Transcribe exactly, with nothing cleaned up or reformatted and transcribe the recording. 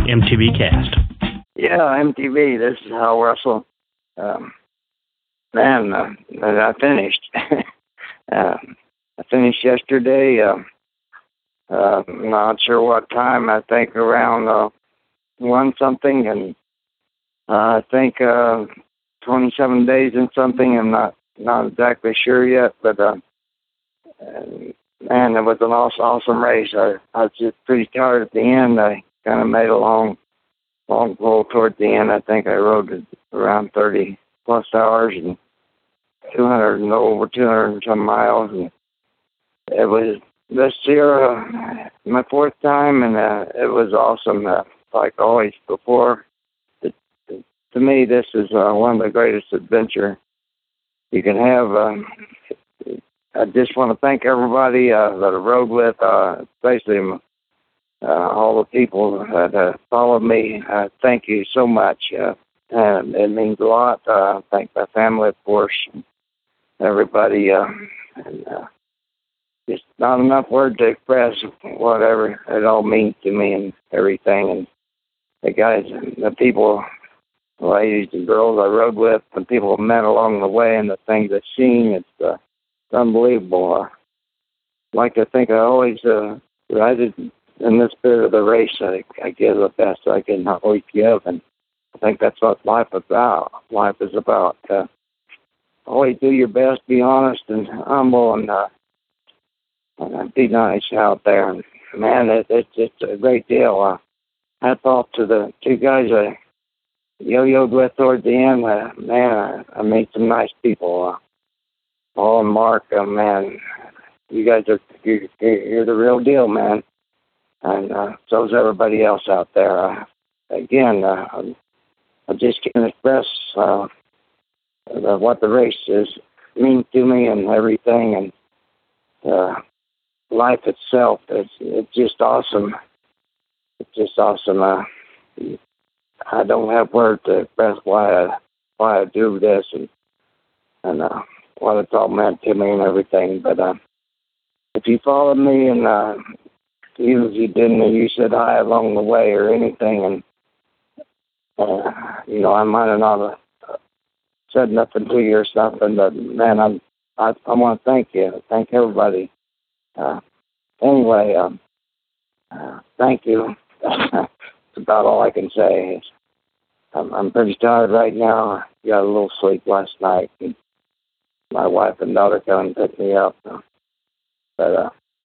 M T V Cast. Yeah, M T V. This is Hal Russell. Um, man, uh, I finished. uh, I finished yesterday. Uh, uh, not sure what time. I think around uh, one something, and uh, I think uh, twenty-seven days and something. I'm not not exactly sure yet, but uh, man, it was an awesome, awesome race. I, I was just pretty tired at the end. I kind of made a long. long pull toward the end. I think I rode it around thirty plus hours and two hundred and over two hundred and some miles. And it was this year, uh, my fourth time, and uh, it was awesome. Uh, like always before, it, it, to me, this is uh, one of the greatest adventures you can have. Um, I just want to thank everybody uh, that I rode with, uh, especially Uh, all the people that uh, followed me. Uh, thank you so much. Uh, and it means a lot. Uh, thank my family, of course, and everybody. Uh, and, uh, just not enough words to express whatever it all means to me and everything. And the guys, the people, the ladies and girls I rode with, the people I met along the way, and the things I've seen, it's, uh, it's unbelievable. Uh, I like to think I always uh, rided in the spirit of the race. I, I give the best I can always give, and I think that's what life is about. Life is about uh, always do your best, be honest and humble, and, uh, and be nice out there. And man, it, it's it's a great deal. Uh, hats off to the two guys I yo-yoed with toward the end. Uh, man, I, I made some nice people. Uh, Paul and Mark, uh, man, you guys are you're, you're the real deal, man. And uh, so is everybody else out there. Uh, again, uh, I just can't express uh, what the race is means to me and everything, and uh, life itself. It's it's just awesome. It's just awesome. Uh, I don't have words to express why I why I do this and and uh, what it's all meant to me and everything. But uh, if you followed me and uh, even if you didn't, or you said hi along the way or anything, and, uh, you know, I might have not uh, said nothing to you or something, but, man, I'm, I, I want to thank you. Thank everybody. Uh, anyway, um, uh, thank you. That's about all I can say. I'm, I'm pretty tired right now. I got a little sleep last night, and my wife and daughter come and pick me up. But, uh,